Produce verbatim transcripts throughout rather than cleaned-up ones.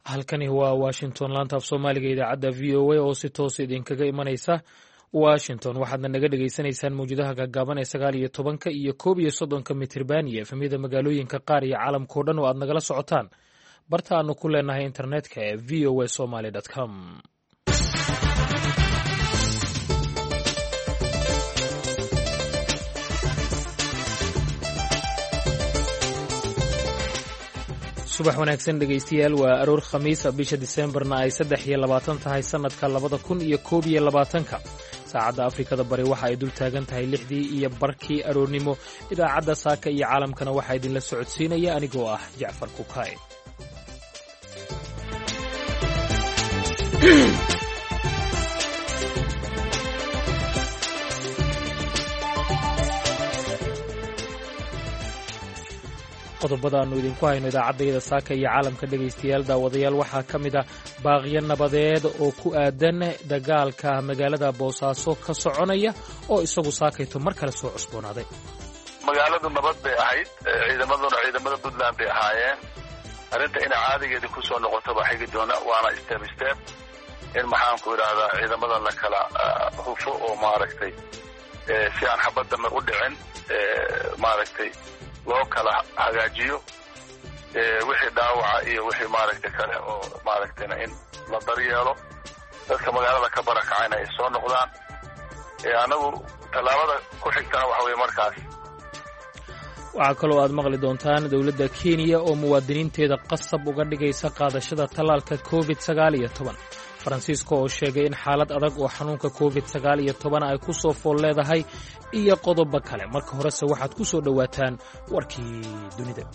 halkani waa Washington laanta af Soomaaliga idaacadda V O A oo si toos idinkaga imanaysa Washington waxaadna naga dhageysanaysaan mawjadaha gaagaaban ee sagaal iyo tobanka iyo koob iyo soddonka mitirban iyo efemyada magaalooyinka qaar iyo caalamka oo dhan oo aad nagala socotaan barta aanu ku leenahay internetka ee v o a somali dot com. subax wanaagsan dhegaystayaal waa aroor khamiis bisha Diseembarna ay saddex iyo labaatan tahay sanadka labada kun iyo koob iyo labaatanka saacadda Afrikada Bari waxa ay dul taagan tahay lixdii iyo barkii aroornimo idaacadda saaka iyo caalamkana waxa idinla socodsiinaya anigoo ah Jacfar Kukaay. qodobada aanu idinku hayno idaacadayda saaka iyo caalamka dhegaystayaal daawadayaal waxaa ka mid ah baaqyo nabadeed oo ku aadan dagaalka magaalada Boosaaso ka soconaya oo isagu saakayto mar kale soo cusboonaaday. magaaladu nabad bay ahayd, ciidamaduna ciidamada Puntland bay ahaayeen. arrinta in caadigeedii ku soo noqoto baa xigi doona, waana step step in maxaan ku idhaahdaa ciidamada la kala hufo oo maaragtay si aan xabadda u dhicin maaragtay loo kala hagaajiyo wixii dhaawaca iyo wixii maaragtay kale oo maaragtayna in la daryeelo dadka magaalada ka barakacayna ay soo noqdaan. anagu tallaabada ku xigtana waxa weeye markaas waxaa kaloo aad maqli doontaan dowladda Kenya oo muwaadiniinteeda qasab uga dhigaysa qaadashada tallaalka covid sagaal iyo toban. Faransiiska oo sheegay in xaalad adag oo xanuunka covid sagaal iyo toban ay ku soo fool leedahay iyo qodobo kale. marka horese waxaad ku soo dhawaataan warkii dunida.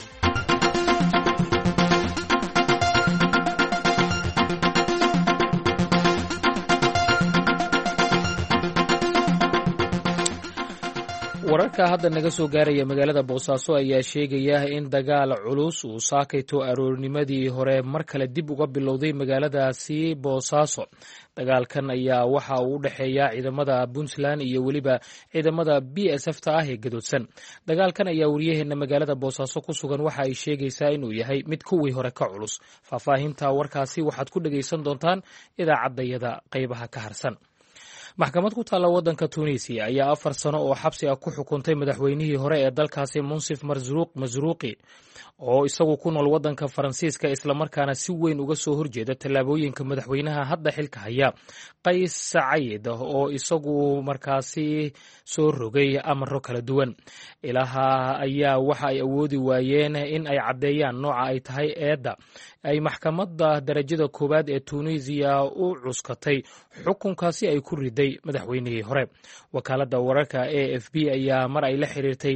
wararka hadda naga soo gaaraya magaalada Boosaaso ayaa sheegaya in dagaal culus uu saakayto aroornimadii hore mar kale dib uga bilowday magaaladaasi Boosaaso. dagaalkan ayaa waxa uu u dhaxeeya ciidamada Puntland iyo waliba ciidamada B S F ta ah ee gadoodsan. dagaalkan ayaa wariyaheena magaalada Boosaaso ku sugan waxa ay sheegaysaa inuu yahay mid kuwii hore ka culus. faahfaahinta warkaasi waxaad ku dhageysan doontaan idaacadayada qaybaha ka harsan. maxkamad ku taalla waddanka Tunisia ayaa afar sano oo xabsi ah ku xukuntay madaxweynihii hore ee dalkaasi Monsef Mazruuqi oo isagu ku nool waddanka Faransiiska isla markaana si weyn uga soo horjeeda tallaabooyinka madaxweynaha hadda xilka haya Qays Saciid oo isagu markaasi soo rogay amarro kala duwan. ilaha ayaa waxa ay awoodi waayeen in ay caddeeyaan nooca ay tahay eedda ay maxkamadda darajada koowaad ee Tunisia u cuskatay xukunkaasi ay ku riday madaxweynihii hore. wakaaladda wararka A F P ayaa mar ay la xiriirtay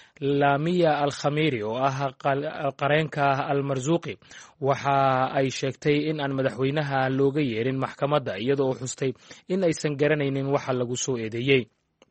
Lamia Al-Khamiri oo ah qareenka Al-Marzuuqi waxa ay sheegtay in aan madaxweynaha looga yeerin maxkamadda iyadoo uu xustay in aysan garanaynin waxa lagu soo eedeeyey.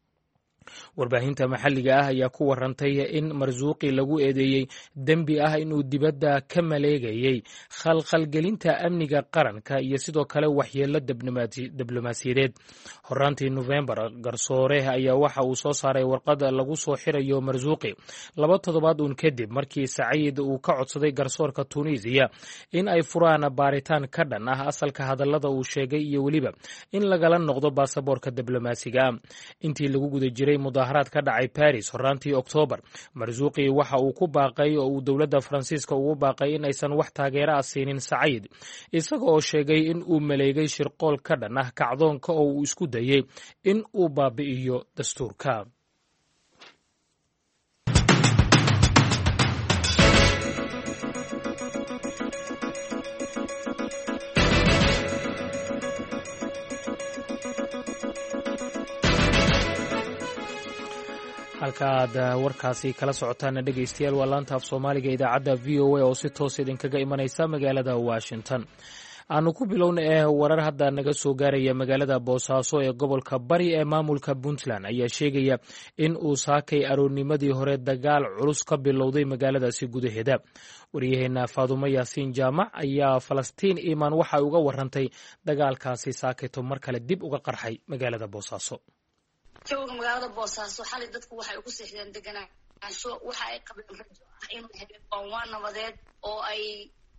warbaahinta maxalliga ah ayaa ku warantay in Marzuuqi lagu eedeeyey dembi ah inuu dibadda ka maleegayay khalkhalgelinta amniga qaranka iyo sidoo kale waxyeello diblomaasiyadeed. horaantii November garsoore ayaa waxa uu soo saaray warqad lagu soo xirayo Marzuuqi laba toddobaad uun kadib markii Saciid uu ka codsaday garsoorka Tunisia in ay furaan baaritaan ka dhan ah asalka hadallada uu sheegay iyo weliba in lagala noqdo baasaboorka diblomaasiga. intii lagu guda jiray mudaharaad ka dhacay Paris horaantii October, Marzuuqi waxa uu ku baaqay oo uu dowladda Faransiiska ugu baaqay in aysan wax taageero ah siinin Saciid isaga oo sheegay in uu maleegay shirqool ka dhan ah kacdoonka oo uu isku dayay in uu baabi'iyo dastuurka. halkaad warkaasi kala socotaana dhegaystayaal waa laanta af Soomaaliga idaacadda V O A oo si toos idinkaga imanaysa magaalada Washington. aanu ku bilowna ee warar hadda naga soo gaaraya magaalada Boosaaso ee gobolka Bari ee maamulka Puntland ayaa sheegaya in uu saakay aroornimadii hore dagaal culus ka bilowday magaaladaasi gudaheeda. wariyaheena Faadumo Yaasiin Jaamac ayaa Falastiin Iimaan waxa uga warantay dagaalkaasi saakayto mar kale dib uga qarxay magaalada Boosaaso. jooga magaalada Boosaaso xalay dadku waxay ugu seexdeen deganaansho waxa ay qabeen rajo ah inuu habeen waa nabadeed oo ay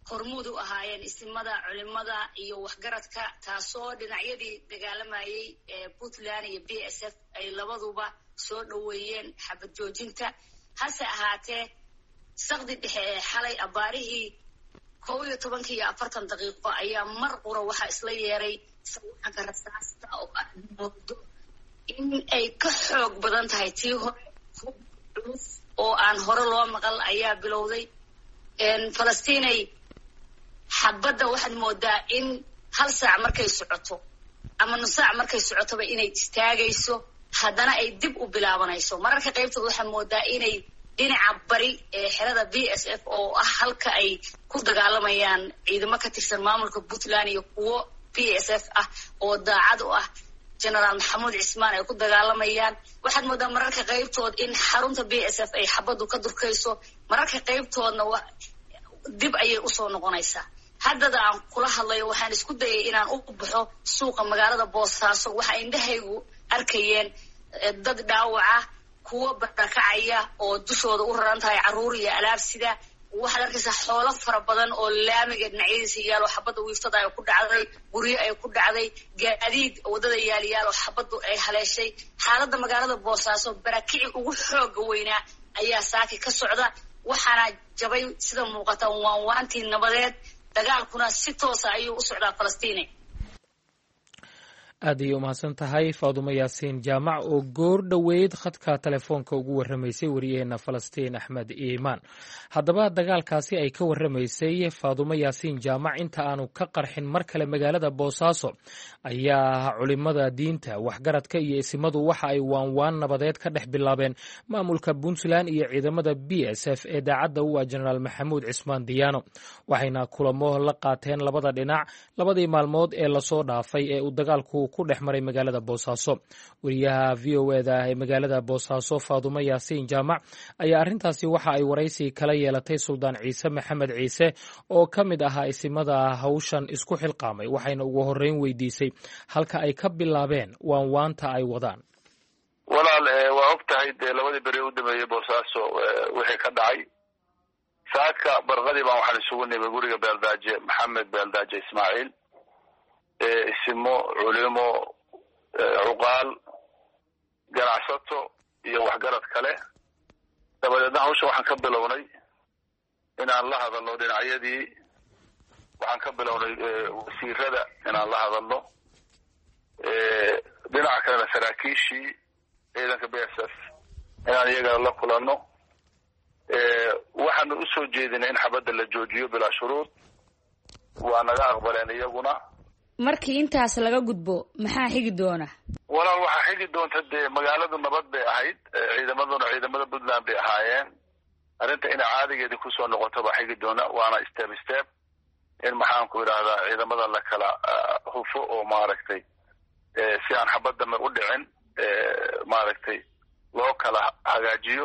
hormuud u ahaayeen isimada culimada iyo waxgaradka taasoo dhinacyadii dagaalamayay ee puntland iyo b s f ay labaduba soo dhoweeyeen xabad joojinta. hase ahaatee saqdi dhexe ee xalay abaarihii kow iyo tobankii iyo afartan daqiiqo ayaa mar qura waxaa isla yeeray sawaxanka rasaasta oo ah moodo in ay ka xoog badan tahay tii hore culus oo aan hore loo maqal ayaa bilowday. falastinay xabadda waxaad moodaa in hal saac markay socoto ama nus saac markay socotoba inay istaagayso haddana ay dib u bilaabanayso. mararka qaybtood waxaad moodaa inay dhinaca bari ee xerada b s f oo ah halka ay ku dagaalamayaan ciidamo ka tirsan maamulka puntland iyo kuwo b s f ah oo daacad u ah generaal maxamuud cismaan ay ku dagaalamayaan. waxaad moodaa mararka qaybtood in xarunta b s f ay xabaddu ka durkayso, mararka qaybtoodna dib ayay usoo noqonaysaa. haddada aan kula hadlayo waxaan isku dayay inaan u baxo suuqa magaalada boosaaso. waxa indhahaygu arkayeen dad dhaawaca, kuwo barakacaya oo dushooda u raran tahay carruur iyo alaabsida. waxaad arkaysaa xoolo fara badan oo laamiga dhinacyadiisa yaal oo xabadda wiiftada ay ku dhacday, guryo ay ku dhacday, gaadiid waddada yaaliyaal oo xabaddu ay haleeshay. xaaladda magaalada boosaaso barakici ugu xooga weynaa ayaa saaki ka socda, waxaana jabay sida muuqata waanwaantii nabadeed. dagaalkuna si toosa ayuu u socdaa Falastiine. aad ayay umahadsan tahay faadumo yaasiin jaamac oo goor dhoweyd khadka telefoonka ugu warramaysay wariyaheena falastiin axmed iimaan. haddaba dagaalkaasi ay ka warramaysay faadumo yaasiin jaamac inta aanu ka qarxin mar kale magaalada boosaaso ayaa culimada diinta waxgaradka iyo isimadu waxa ay waanwaan nabadeed ka dhex bilaabeen maamulka puntland iyo ciidamada b s f ee daacadda u ah generaal maxamuud cismaan diyaano. waxayna kulamo la qaateen labada dhinac labadii maalmood ee lasoo dhaafay ee uu dagaalku ku dhex maray magaalada boosaaso. wariyaha v o eda ee magaalada boosaaso faadumo yaasiin jaamac ayaa arrintaasi waxa ay waraysi kala yeelatay suldaan ciise maxamed ciise oo ka mid ahaa isimada hawshan isku xilqaamay, waxayna ugu horreyn weydiisay halka ay ka bilaabeen waanwaanta ay wadaan. walaal waa og tahay dee labadii beri u dambeeyey boosaaso wixii ka dhacay. saaka barqadii baan waxaan isugu nimay guriga beeldaaje maxamed beeldaaje ismaaciil, isimo, culimo, cuqaal, ganacsato iyo waxgarad kale. dabadeedna hawsha waxaan ka bilownay inaan la hadalno dhinacyadii. waxaan ka bilownay wasiirada inaan la hadalno, dhinaca kalena saraakiishii ciidanka b s f inaan iyagana la kulanno. waxaanu usoo jeedinay in xabadda la joojiyo bilaa shuruud. waa naga aqbaleen iyaguna. markii intaas laga gudbo maxaa xigi doona? walaal waxaa xigi doonta dee magaaladu nabad bay ahayd, ciidamaduna ciidamada puntland bay ahaayeen. arrinta inay caadigeedii kusoo noqoto baa xigi doona, waana step step in maxaanku idhahdaa ciidamada la kala hufo oo maaragtay si aan xabaddame u dhicin maaragtay loo kala hagaajiyo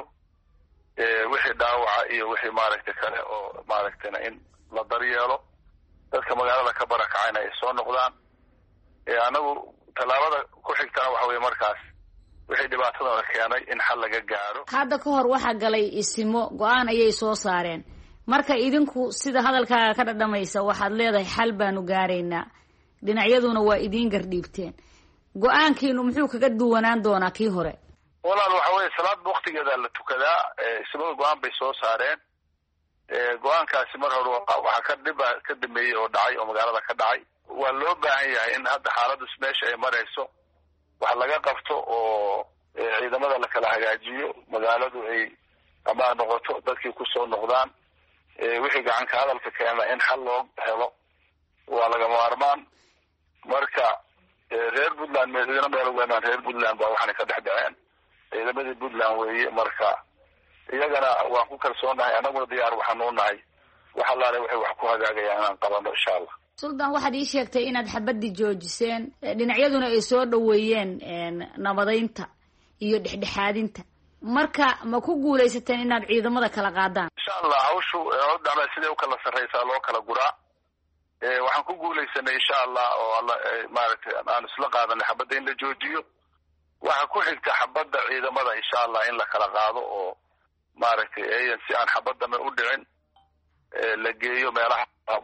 wixii dhaawaca iyo wixii maaragtay kale oo maaragtayna in la daryeelo. dadka magaalada ka barakacayna ay soo noqdaan. anagu tallaabada ku xigtana waxa weye markaas wixii dhibaatadana keenay in xal laga gaaro. hadda ka hor waxaa galay isimo go-aan ayay soo saareen. marka idinku sida hadalkaaga ka dhadhamaysa waxaad leedahay xal baanu gaaraynaa, dhinacyaduna waa idiin gardhiibteen. go-aankiinu muxuu kaga duwanaan doonaa kii hore? walaal waxa weye salaadba waktigeeda la tukadaa. isimada go-aan bay soo saareen. go-aankaasi mar hore waxaa ka dhiba ka dameeyey oo dhacay oo magaalada ka dhacay. waa loo baahan yahay in hadda xaaladus meesha ay marayso wax laga qabto oo ciidamada la kala hagaajiyo, magaaladu ay amaan noqoto, dadkii kusoo noqdaan. wixii gacanka hadalka keena in xal loo helo waa laga maarmaan. marka reer puntland meedina meel weynaan reer puntland baa waxaana ka dhex dhaceen ciidamadii puntland weeye. marka iyagana waan ku kalsoonahay, annaguna diyaar waxaan u nahay wax allaale waxay wax ku hagaagayaan inaan qabano insha allah. suldaan waxaad ii sheegtay inaad xabadii joojiseen, dhinacyaduna ay soo dhoweeyeen nabadaynta iyo dhexdhexaadinta. marka ma ku guulaysateen inaad ciidamada kala qaadaan? insha allah hawshu dhama siday u kala sarraysaa loo kala guraa. waxaan ku guulaysanay insha allah oo alla maaragtay aan isla qaadanay xabadda in la joojiyo. waxa ku xigta xabadda ciidamada insha allah in la kala qaado oo maaragtay ayan si aan xabaddame u dhicin la geeyo meelaha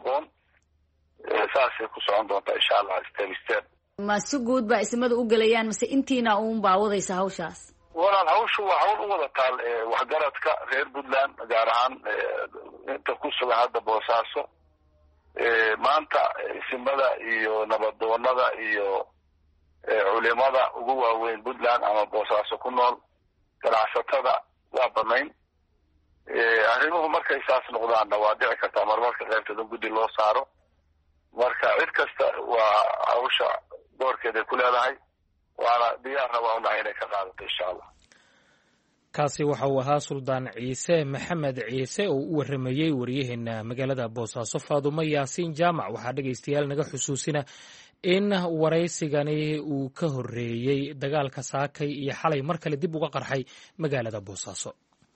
sidaasay ku socon doontaa insha allah step step. ma si guud baa ismada u gelayaan mase intiina uun baa wadaysa hawshaas? walaal hawshu waa hawl u wada taal waxgaradka reer Puntland gaar ahaan inta ku sugan hadda Boosaaso. maanta ismada iyo nabadoonada iyo culimada ugu waaweyn Puntland ama Boosaaso ku nool ganacsatada waa banayn. arrimuhu markay saas noqdaanna waa dhici kartaa marmarka qaybtooda guddi loo saaro. marka cid kasta waa hawsha doorkeeda ku leedahay waana diyaarna waa unahay inay ka qaadato insha allah. kaasi waxa uu ahaa Suldaan Ciise Maxamed Ciise oo u waramayay wariyaheena magaalada Boosaaso Faadumo Yaasiin Jaamac. waxaa dhageystayaal naga xusuusina in waraysigani uu ka horeeyay dagaalka saakay iyo xalay mar kale dib uga qarxay magaalada Boosaaso.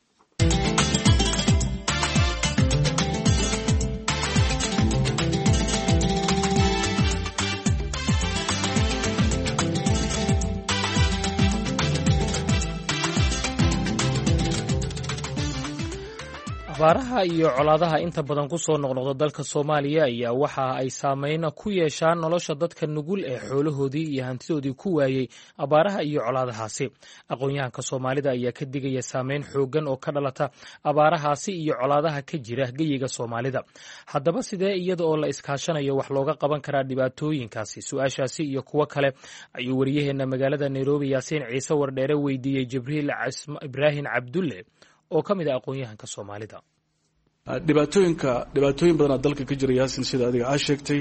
abaaraha iyo colaadaha inta badan ku soo noqnoqda dalka Soomaaliya ayaa waxa ay saameyn ku yeeshaan nolosha dadka nugul ee xoolahoodii iyo hantidoodii ku waayay abaaraha iyo colaadahaasi. aqoonyahanka Soomaalida ayaa ka digaya saameyn xoogan oo ka dhalata abaarahaasi iyo colaadaha ka jira geyiga Soomaalida. haddaba sidee iyada oo la iskaashanayo wax looga qaban karaa dhibaatooyinkaasi? su-aashaasi iyo kuwo kale ayuu wariyaheena magaalada Nairobi Yaasiin Ciise Wardheere weydiiyey Jibriil Ibraahin Cabdulle oo ka mid ah aqoonyahanka Soomaalida. dhibaatooyinka dhibaatooyin badan dalka ka jira Yaasin sida adiga aad sheegtay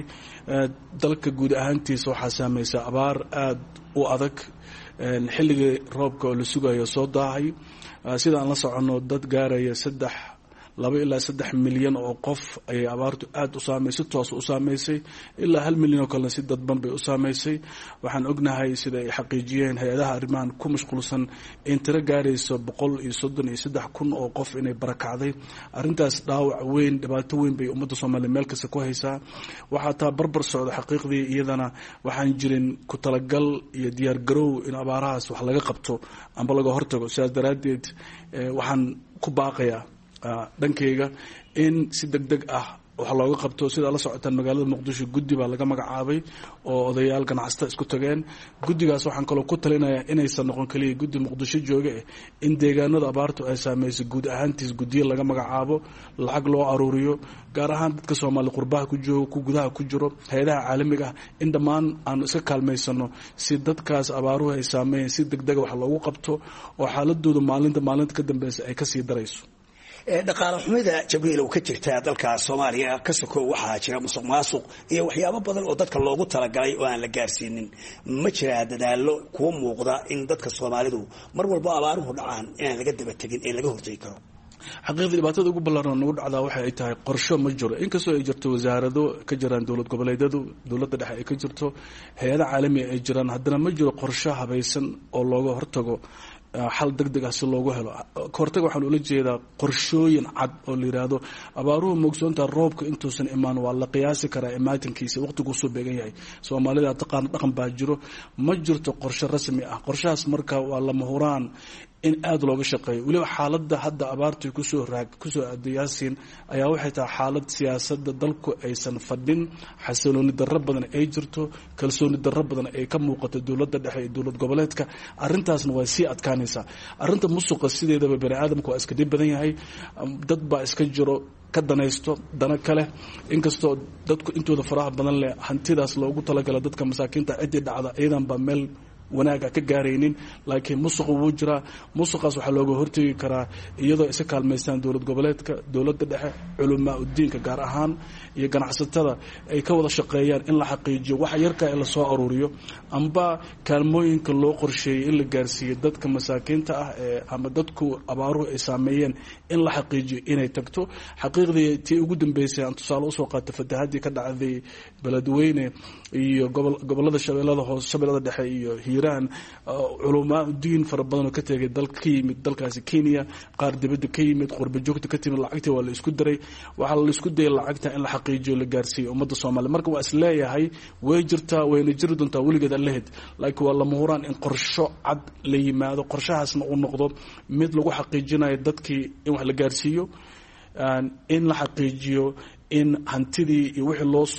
dalka guud ahaantiisa waxaa saameysay abaar aad u adag xilligii roobka oo la sugayo soo daahay sida aan la socono dad gaaraya saddex laba ilaa saddex milyan oo qof ayay abaartu aad u saameysay toos u saameysay ilaa hal milyan oo kale si dadban bay u saameysay. waxaan ognahay sida ay xaqiijiyeen hay'adaha arrimahan ku mashquulsan in tiro gaarayso boqol iyo soddon iyo saddex kun oo qof inay barakacday. arrintaas dhaawac weyn dhibaato weyn bay ummadda Soomaaliyeed meel kasta ku haysaa. waxaa taa barbar socda xaqiiqdii iyadana waxaan jirin ku talagal iyo diyaar garow in abaarahaas wax laga qabto amba laga hortago. sidaas daraaddeed waxaan ku baaqayaa dhankeyga in si degdeg ah wax looga qabto. sida la socotaan magaalada Muqdisho guddi baa laga magacaabay oo odayaal ganacsato isku tageen. guddigaas waxaan kaloo ku talinayaa inaysan noqon kaliya guddi Muqdisho jooga eh in deegaanada abaartu ay saameysay guud ahaantiis guddiyo laga magacaabo, lacag loo aruuriyo, gaar ahaan dadka Soomaali qurbaha ku jooga ku gudaha ku jiro, hay'adaha caalamiga ah in dhammaan aan iska kaalmeysano si dadkaas abaaruhu ay saameeyeen si degdeg wax loogu qabto oo xaaladooda maalinta maalinta ka dambaysa ay ka sii darayso. dhaqaale xumida Jibriil oo ka jirta dalka Soomaaliya ka soko waxaa jira musuqmaasuq iyo waxyaabo badan oo dadka loogu talagalay oo aan la gaarsiinin. ma jira dadaalo kuwa muuqda in dadka Soomaalidu mar walba abaaruhu dhacaan in laga daba tagin ee laga hortagi karo. xaqiiqdii dhibaatada ugu ballaaran ugu dhacdaa waxa ay tahay qorshe ma jiro. inkastoo ay jirto wasaarado ka jiraan dowlad goboleedyadu, dowladda dhexe ay ka jirto, hay'ado caalami ay jiraan, haddana ma jiro qorshe habaysan oo looga hortago xal degdeg ah si loogu helo. hortag waxaan ula jeedaa qorshooyin cad oo la yiraahdo abaaruhu moogsoonta roobka intuusan imaan waa la qiyaasi karaa imaatinkiisa waqtigu soo beegan yahay. Soomaalida taqaan dhaqan baa jiro, ma jirto qorshe rasmi ah. qorshahaas marka waa lama huraan in aad looga shaqeeyo. waliba xaaladda hadda abaartu ku soo raag ku soo adeeyasiin ayaa waxay tahay xaalad siyaasadda dalku aysan fadhin, xasilooni darro badan ay jirto, kalsooni darro badan ay ka muuqato dowladda dhexe iyo dowlad goboleedka. arrintaasna waa sii adkaanaysaa. arrinta musuqa sideedaba bani aadamku waa iska dhib badan yahay. dad baa iska jiro ka danaysto dana kale, inkastoo dadku intooda faraha badan leh hantidaas loogu talagala dadka masaakiinta cidii dhacda iyadan baa meel wanaaga ka gaaraynin. laakiin musuq wuu jiraa. musuqaas waxaa looga hortagi karaa iyadoo isa kaalmaystaan dowlad goboleedka, dowladda dhexe, culamaa udiinka gaar ahaan iyo ganacsatada ay ka wada shaqeeyaan in la xaqiijiyo wax yarka ee lasoo aruuriyo amba kaalmooyinka loo qorsheeyey in la gaarsiiyo dadka masaakiinta ah ee ama dadku abaaruhu ay saameeyeen in la xaqiijiyo inay tagto. xaqiiqdii tii ugu dambeysay aan tusaale usoo qaatay fatahaadii ka dhacday beledweyne iyo gobolada shabeellada hoose, shabeellada dhexe iyo hiiraan. culamaa diin fara badan oo ka tegay dalka ka yimid dalkaasi Kenya, qaar dibadda ka yimid, qurba joogta ka timid, lacagtii waa la isku diray. waxaa la isku dayay lacagta in la xaqiijiyo la gaarsiiyo ummadda Soomaaliyeed. marka waa isleeyahay way jirtaa, wayna jiri doontaa weligeed allaheed. laakiin waa lama huraan in qorsho cad la yimaado, qorshahaasna uu noqdo mid lagu xaqiijinayo dadkii in wax la gaarsiiyo, in la xaqiijiyo in hantidii iyo wixii loo soo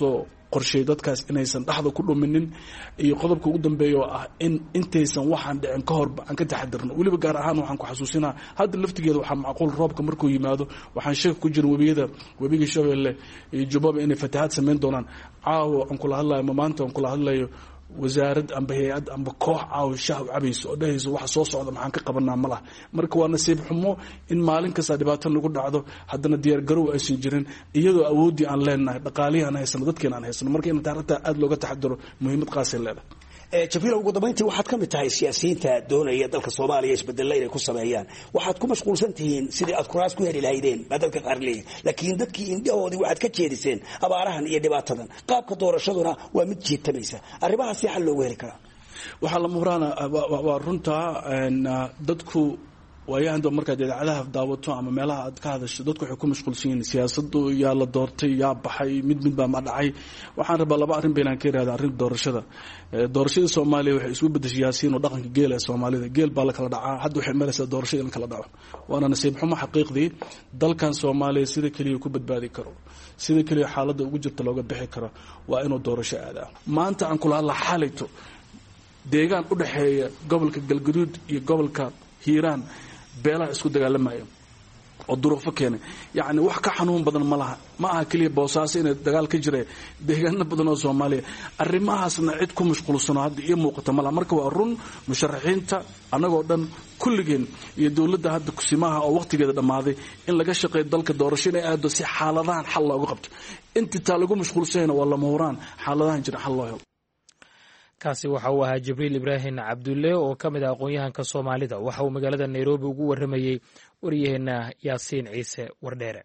qorsheey dadkaas inaysan dhaxda ku dhuminin iyo qodobka ugu dambeeya oo ah in intaysan waxaan dhicin ka hor aan ka taxadirno waliba gaar ahaan waxaan ku xasuusinaa hadda laftigeeda waxaa macquul roobka markuu yimaado waxaan sheeg ku jirin webiyada webiga Shabeelle iyo Jubbaba inay fatahaad sameyn doonaan caawa aan kula hadlayo maanta aan kula hadlayo wasaarad amba hay'ad amba koox caaw shaah cabayso oo dhahayso waxa soo socda maxaan ka qabanaa malaha marka waa nasiib xumo in maalin kasta dhibaato nagu dhacdo haddana diyaar garow aysan jirin iyadoo awoodii aan leenahay dhaqaalihi aan haysano dadkeena aan haysano marka in taariikhda aad looga taxadaro muhiimad qaas ay leedahay Jabiil ugu dambeyntii waxaad ka mid tahay siyaasiyiinta doonaya dalka Soomaaliya isbedel inay ku sameeyaan waxaad ku mashquulsan tihiin sidii aad kuraas ku heli lahaydeen badalka qarliga laakiin dadkii indhahoodii waxaad ka jeediseen abaarahan iyo dhibaatadan qaabka doorashaduna waa mid jeetamaysa arrimahaas si xal loogu heli karaa waxa la muhraana waa runta dadku waayahan doo markaad idaacadaha daawato ama meelaha aad ka hadasho dadku waxay ku mashquulsan yihiin siyaasaddu yaa la doortay yaa baxay mid mid baa ma dhacay waxaan rabaa laba arrin baynaan ka yiraahdaa arrin doorashada doorashada Soomaaliya waxay isku bedeshay yaasiin oo dhaqanka geel ee Soomaalida geel baa la kala dhacaa hadda waxay maraysaa doorashada in kala dhaco waana nasiib xumo xaqiiqdii dalkan Soomaaliya sida kaliya ku badbaadi karo sida kaliya xaaladda ugu jirta looga bixi karo waa inuu doorasho aadaa maanta aan kula hadla xalayto deegaan u dhaxeeya gobolka Galgaduud iyo gobolka Hiiraan beelaha isku dagaalamaya oo duruufo keenay yaani wax ka xanuun badan ma laha ma aha kaliya Boosaaso in dagaal ka jiray deegaano badan oo Soomaaliya arrimahaasna cid ku mashquulsan hadda iyo muuqata ma laha marka waa run musharaxiinta anagoo dhan kulligeen iyo dawladda hadda kusimaha oo waqtigeeda dhamaaday in laga shaqeeyo dalka doorasho inay aado si xaaladahan xal looga qabto inta taa lagu mashquulsanayna waa la muuraan xaaladahan jira xal loo helo kaasi waxa uu ahaa Jibriil Ibrahim Cabdulle oo ka mid ah aqoon-yahanka Soomaalida waxa uu magaalada Nairobi ugu waramayay wariyaheena Yaasiin Ciise Wardheere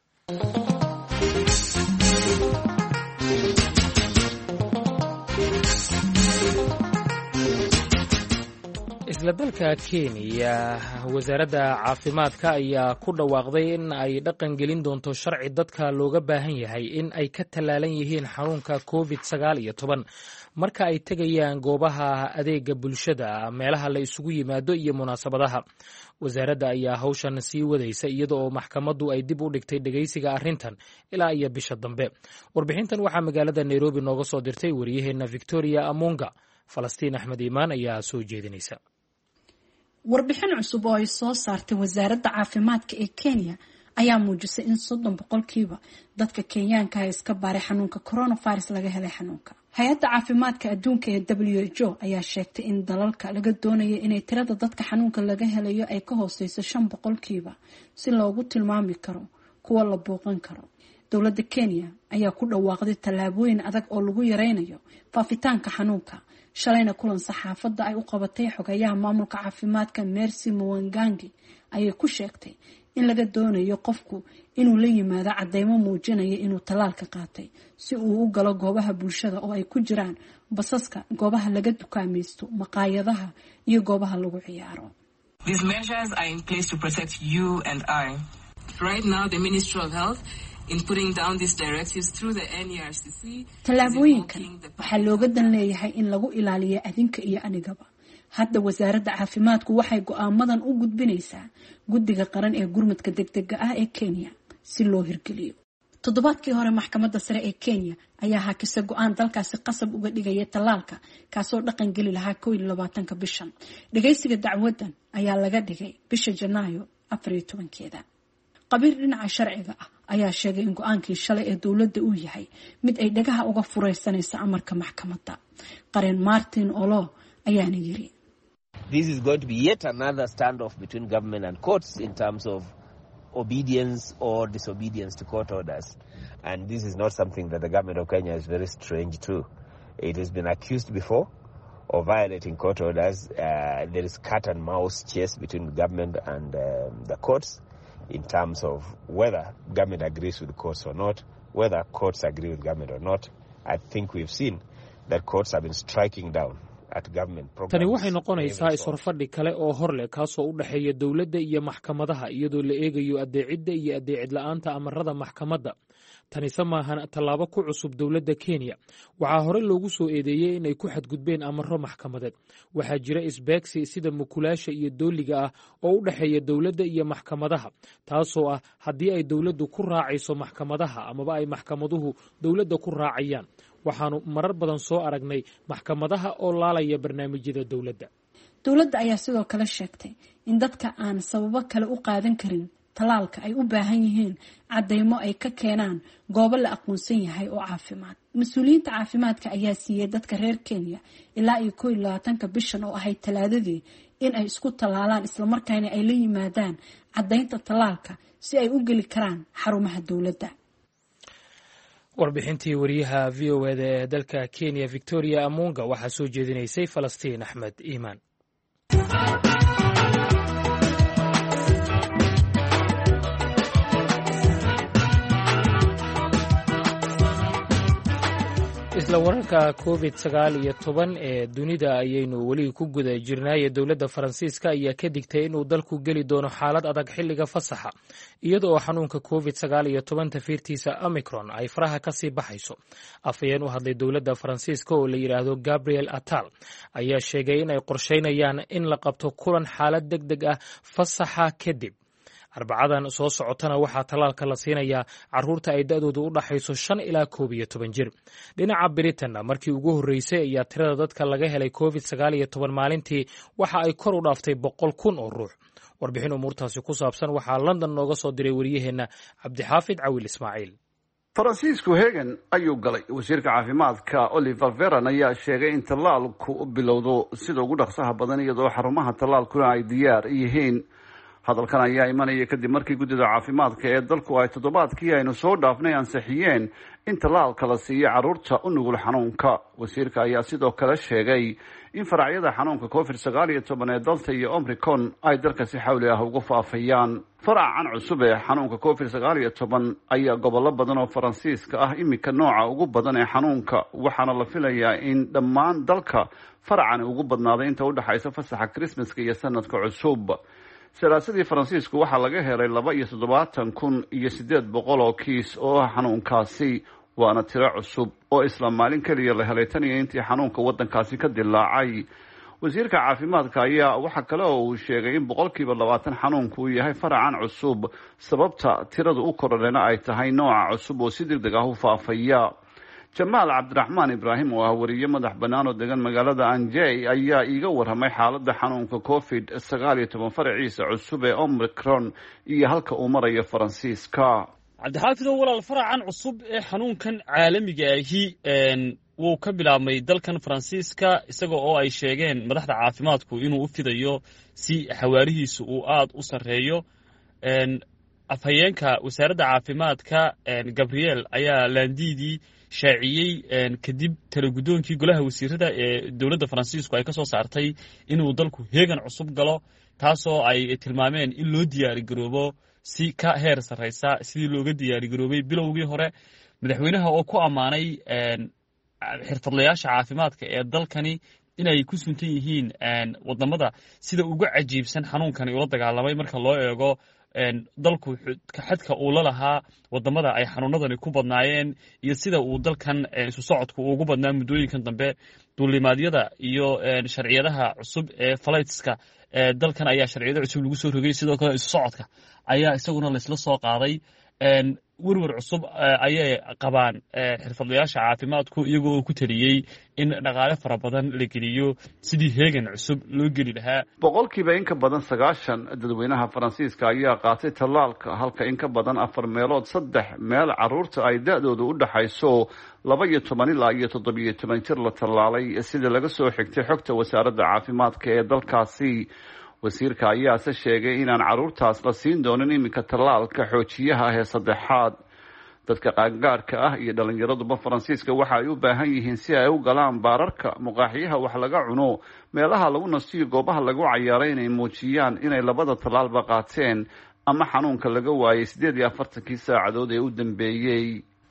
isla dalka Kenya wasaaradda caafimaadka ayaa ku dhawaaqday in ay dhaqan gelin doonto sharci dadka looga baahan yahay in ay ka talaalan yihiin xanuunka covid sagaal iyo toban marka ay tegayaan goobaha adeega bulshada meelaha la isugu yimaado iyo munaasabadaha wasaaradda ayaa hawshan sii wadaysa iyada oo maxkamaddu ay dib u dhigtay dhageysiga arrintan ilaa iyo bisha dambe warbixintan waxaa magaalada Nairobi nooga soo dirtay wariyaheena Victoria Amunga Falastiin Axmed Iimaan ayaa soo jeedinaysa warbixin cusub oo ay soo saartay wasaaradda caafimaadka ee Kenya ayaa muujisay in soddon boqolkiiba dadka Kenyaanka ay iska baaray xanuunka coronavirus laga helay xanuunka hay-adda caafimaadka adduunka ee W H O ayaa sheegtay in dalalka laga doonayo inay tirada dadka xanuunka laga helayo ay ka hooseyso shan boqolkiiba si loogu tilmaami karo kuwa la booqan karo dowladda Kenya ayaa ku dhawaaqday tallaabooyin adag oo lagu yareynayo faafitaanka xanuunka shalayna kulan saxaafadda ay u qabatay xogayaha maamulka caafimaadka Mercy Mwangangi ayay ku sheegtay in laga doonayo qofku inuu la yimaado cadeymo muujinaya inuu talaalka qaatay si uu u galo goobaha bulshada oo ay ku jiraan basaska goobaha laga dukaamaysto maqaayadaha iyo goobaha lagu ciyaaro These measures are in place to protect you and I. Right now the Ministry of Health in putting down these directives through the N E R C C tallaabooyinkan waxaa looga dan leeyahay in lagu ilaaliyo adinka iyo anigaba hadda wasaaradda caafimaadku waxay go'aamadan u gudbinaysaa guddiga qaran ee gurmadka degdega ah ee Kenya si loo hirgeliyo toddobaadkii hore maxkamadda sare ee Kenya ayaa hakisay go'aan dalkaasi qasab uga dhigaya talaalka kaasoo dhaqan geli lahaa kow iyo labaatanka bishan dhageysiga dacwadan ayaa laga dhigay bisha Janaayo afar iyo tobankeeda qabiir dhinaca sharciga ah ayaa sheegay in go'aankii shalay ee dawladda uu yahay mid ay dhagaha uga fureysanaysa amarka maxkamadda qareen Martin Olo ayaana yiri This is going to be yet another standoff between government and courts in terms of obedience or disobedience to court orders. And this is not something that the government of Kenya is very strange to. It has been accused before of violating court orders. Uh, there is cat and mouse chase between the government and um, the courts in terms of whether government agrees with the courts or not, whether courts agree with government or not. I think we've seen that courts have been striking down. tani waxay noqonaysaa iswarfadhi kale oo hor leh kaasoo u dhaxeeya dowladda iyo maxkamadaha iyadoo la eegayo adeecidda iyo adeecid la'aanta amarada maxkamadda tanise maahan tallaabo ku cusub dowladda kenya waxaa hore loogu soo eedeeyey inay ku xadgudbeen amaro maxkamadeed waxaa jira isbeegsi sida mukulaasha iyo dooliga ah oo u dhexeeya dowladda iyo maxkamadaha taasoo ah haddii ay dowladdu ku raacayso maxkamadaha amaba ay maxkamaduhu dowladda ku raacayaan waxaanu marar badan soo aragnay maxkamadaha oo laalaya barnaamijyada dowladda dowladda ayaa sidoo kale sheegtay in dadka aan sababo kale u qaadan karin talaalka ay u baahan yihiin caddaymo ay ka keenaan goobo la aqoonsan yahay oo caafimaad mas-uuliyiinta caafimaadka ayaa siiyey dadka reer kenya ilaa iyo koo iyo labaatanka bishan oo ahayd talaadadii in ay isku talaalaan islamarkaana ay la yimaadaan caddaynta talaalka si ay u geli karaan xarumaha dowladda warbixintii wariyaha v o eda ee dalka kenya victoria amunga waxaa soo jeedinaysay falastiin axmed iimaan isla wararka covid sagaal iyo toban ee dunida ayaynu weli ku guda jirnaaye dowladda faransiiska ayaa ka digtay inuu dalku geli doono xaalad adag xilliga fasaxa iyada oo xanuunka covid sagaal iyo toban tafiirtiisa omicron ay faraha ka sii baxayso afhayeen u hadlay dowladda faransiiska oo la yidhaahdo gabriel attal ayaa sheegay in ay qorsheynayaan in la qabto kulan xaalad deg deg ah fasaxa kadib arbacadan soo socotana waxaa tallaalka la siinayaa carruurta ay da'doodu u dhaxayso shan ilaa koob iyo toban jir dhinaca britanna markii ugu horreysay ayaa tirada dadka laga helay covid sagaal iyo toban maalintii waxa ay kor u dhaaftay boqol kun oo ruux warbixin umuurtaasi ku saabsan waxaa london nooga soo diray wariyaheenna cabdixaafid cawil ismaaciil faransiisku hegan ayuu galay wasiirka caafimaadka oliver veran ayaa sheegay in tallaalku bilowdo sida ugu dhaqsaha badan iyadoo xarumaha tallaalkuna ay diyaar yihiin hadalkan ayaa imanaya kadib markii guddida caafimaadka ee dalku ay toddobaadkii aynu soo dhaafnay ansixiyeen in tallaalka la siiyo carruurta u nugul xanuunka wasiirka ayaa sidoo kale sheegay in faracyada xanuunka covid sagaal iyo toban ee dalta iyo omricon ay dalka si xawli ah uga faafayaan faracan cusub ee xanuunka covid sagaal iyo toban ayaa gobollo badan oo faransiiska ah iminka nooca ugu badan ee xanuunka waxaana la filayaa in dhammaan dalka faracani ugu badnaaday inta udhexaysa fasaxa krismaska iyo sanadka cusub salaasadii faransiisku waxaa laga helay laba iyo toddobaatan kun iyo siddeed boqol oo kiis oo ah xanuunkaasi waana tiro cusub oo isla maalin keliya la helay tan iyo intii xanuunka waddankaasi ka dilaacay wasiirka caafimaadka ayaa waxa kale oo uu sheegay in boqolkiiba labaatan xanuunku uu yahay faracan cusub sababta tiradu u korodhayna ay tahay nooca cusub oo si deg deg ah u faafaya jamaal cabdiraxmaan ibraahim oo ah wariye madax bannaan oo degan magaalada anjey ayaa iiga warramay xaaladda xanuunka covid sagaal iyo toban faraciisa cusub ee omicron iyo halka uu marayo faransiiska cabdixaafid oo walaal faracan cusub ee xanuunkan caalamiga ahi wuu ka bilaabmay dalkan faransiiska isaga oo ay sheegeen madaxda caafimaadku inuu u fidayo si xawaarihiisu uu aada u sarreeyo afhayeenka wasaaradda caafimaadka gabriel ayaa laandiidii shaaciyey kadib talagudoonkii golaha wasiirada ee dowladda faransiisku ay ka soo saartay inuu dalku heegan cusub galo taasoo ay tilmaameen in loo diyaarigaroobo si ka heer sarraysa sidii looga diyaarigaroobay bilowgii hore madaxweynaha oo ku ammaanay xirfadlayaasha caafimaadka ee dalkani inay ku suntan yihiin wadamada sida uga cajiibsan xanuunkani ula dagaalamay marka loo eego dalku xadka uu la lahaa wadamada ay xanuunadani ku badnaayeen iyo sida uu dalkan isu socodku ugu badnaa muddooyinkan dambe duulimaadyada iyo sharciyadaha cusub ee falaytska dalkan ayaa sharciyada cusub lagu soo rogay sidoo kale isu socodka ayaa isaguna laysla soo qaaday werwer cusub ayay qabaan xirfadlayaasha caafimaadku iyagoo ku taliyey in dhaqaale fara badan la geliyo sidii heegan cusub loo geli lahaa boqolkiiba in ka badan sagaashan dadweynaha faransiiska ayaa qaatay tallaalka halka in ka badan afar meelood saddex meel carruurta ay da-dooda u dhaxayso laba iyo toban ilaa iyo toddobiyo toban jir la tallaalay sida laga soo xigtay xogta wasaaradda caafimaadka ee dalkaasi wasiirka ayaase sheegay inaan carruurtaas la siin doonin iminka tallaalka xoojiyaha ah ee saddexaad dadka qaangaarhka ah iyo dhallinyaraduba faransiiska waxa ay u baahan yihiin si ay u galaan baararka muqaaxiyaha wax laga cuno meelaha lagu nastiyo goobaha lagu cayaaray inay muujiyaan inay labada tallaalba qaateen ama xanuunka laga waayay siddeed iyo afartankii saacadood ee u dambeeyey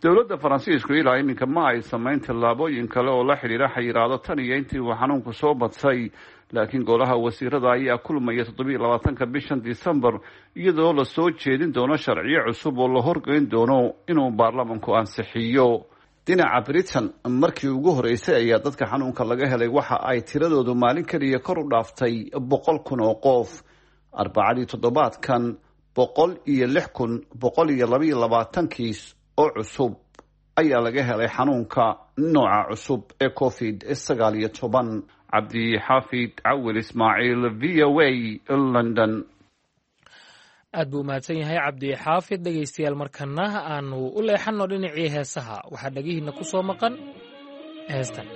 dowladda faransiisku ilaa iminka ma ay samayn tallaabooyin kale oo la xidhiidha xayiraado tan iyo intii uu xanuunku soo badsay, laakiin golaha wasiirada ayaa kulmaya toddobiiyo labaatanka bishan disembar iyadoo la soo jeedin doono sharciyo cusub oo la horgeyn doono inuu baarlamanku ansixiyo. dhinaca Britain markii ugu horeysay ayaa dadka xanuunka laga helay waxa ay tiradoodu maalin kaliya kor u dhaaftay boqol kun oo qof. arbacadii toddobaadkan boqol iyo lix kun boqol iyo laba iyo labaatan kiis oo cusub ayaa laga helay xanuunka nooca cusub ee covid sagaal iyo toban. cabdi xaafid cawil ismaaciil, v o a, London. aad buu umahadsan yahay cabdi xaafid. dhegaystayaal, markana aanu u leexano dhinacii heesaha. waxaa dhagihiina ku soo maqan heestan.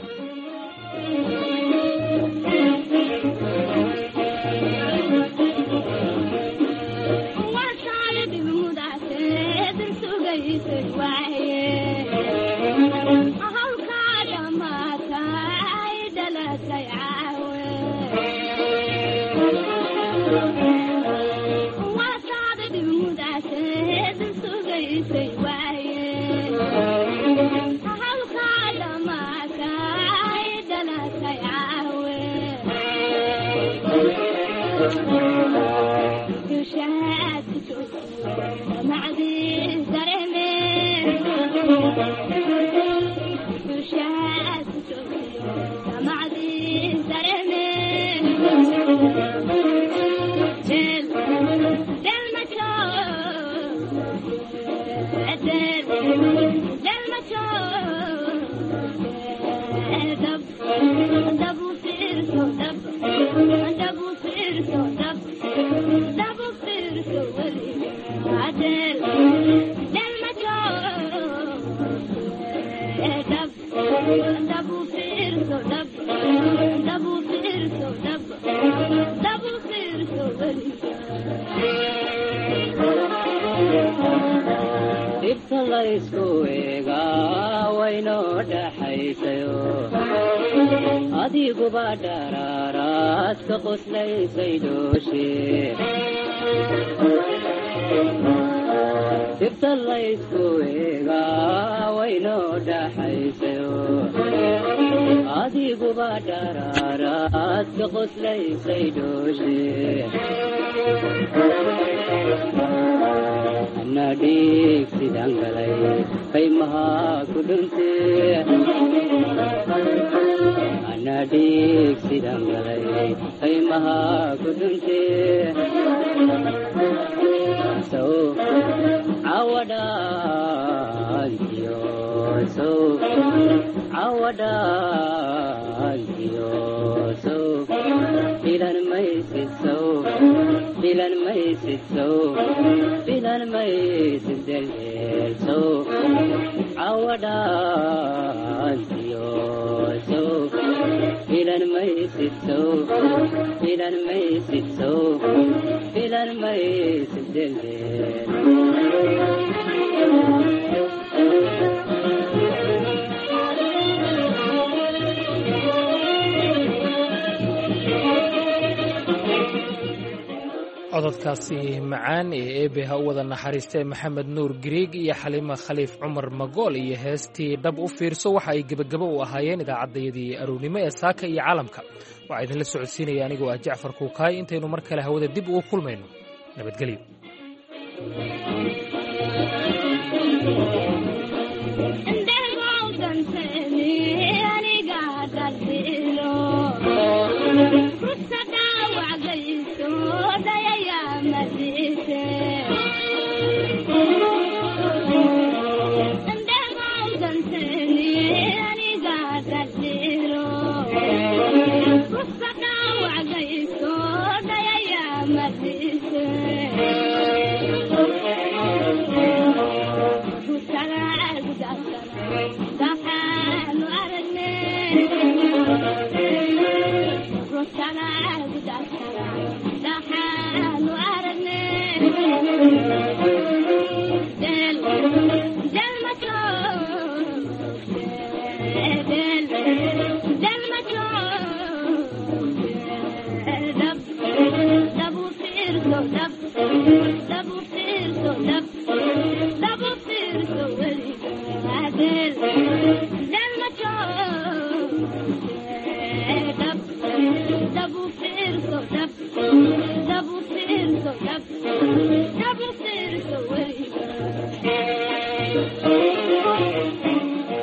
cododkaasi macaan ee eebe ha u wada naxariistee maxamed nuur gariig iyo xalima khaliif cumar magool iyo heestii dhab u fiirso waxa ay gebagabo u ahaayeen idaacaddayadii arownimo ee saaka iyo caalamka. waxaa idinla socodsiinaya anigoo ah jacfar kuukaay. intaynu mar kale hawada dib ugu kulmayno, nabadgelyo. Double Double